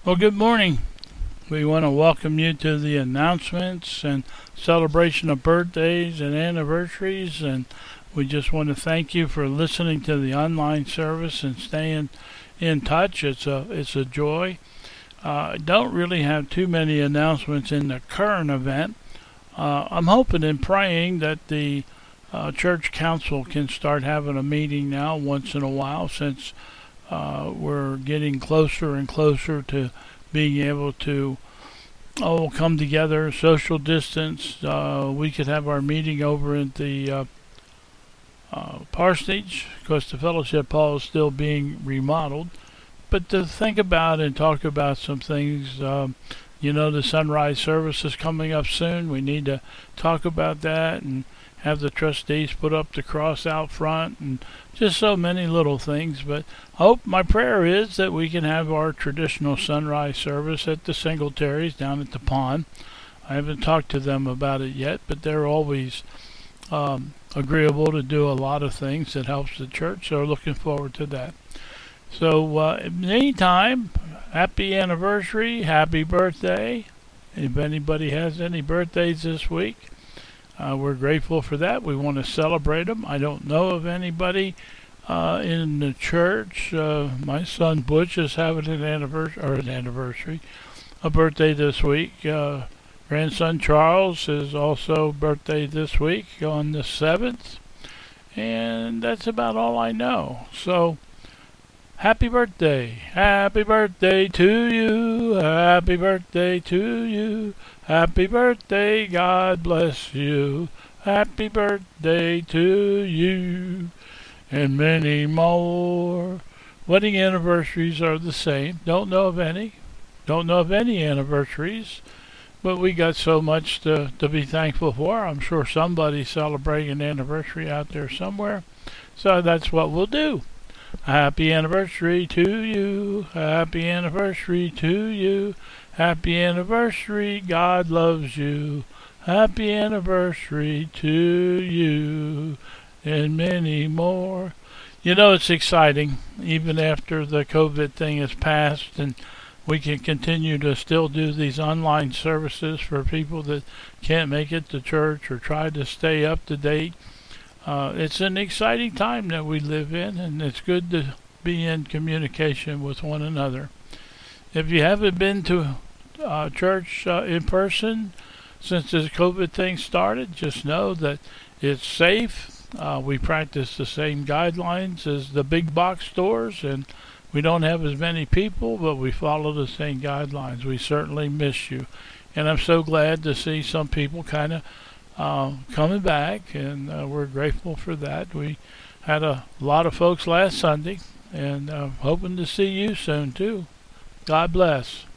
Well, good morning. We want to welcome you to the announcements and celebration of birthdays and anniversaries, and we just want to thank you for listening to the online service and staying in touch. It's a joy. I don't really have too many announcements in the current event. I'm hoping and praying that the church council can start having a meeting now once in a while, since we're getting closer and closer to being able to come together, social distance. We could have our meeting over at the parsonage, because the fellowship hall is still being remodeled. But to think about and talk about some things, the sunrise service is coming up soon. We need to talk about that and have the trustees put up the cross out front, and just so many little things. But my prayer is that we can have our traditional sunrise service at the Singletaries down at the pond. I haven't talked to them about it yet, but they're always agreeable to do a lot of things that helps the church, so looking forward to that. So in the meantime, happy anniversary, happy birthday. If anybody has any birthdays this week, we're grateful for that. We want to celebrate them. I don't know of anybody in the church. My son Butch is having a birthday this week. Grandson Charles is also birthday this week on the 7th. And that's about all I know. So, happy birthday to you, happy birthday to you, happy birthday, God bless you, happy birthday to you, and many more. Wedding anniversaries are the same. Don't know of any anniversaries, but we got so much to be thankful for. I'm sure somebody's celebrating an anniversary out there somewhere, so that's what we'll do. Happy anniversary to you, happy anniversary to you, happy anniversary, God loves you, happy anniversary to you, and many more. It's exciting, even after the COVID thing has passed, and we can continue to still do these online services for people that can't make it to church or try to stay up to date. It's an exciting time that we live in, and it's good to be in communication with one another. If you haven't been to church in person since this COVID thing started, just know that it's safe. We practice the same guidelines as the big box stores, and we don't have as many people, but we follow the same guidelines. We certainly miss you, and I'm so glad to see some people kind of coming back, and we're grateful for that. We had a lot of folks last Sunday, and hoping to see you soon too. God bless.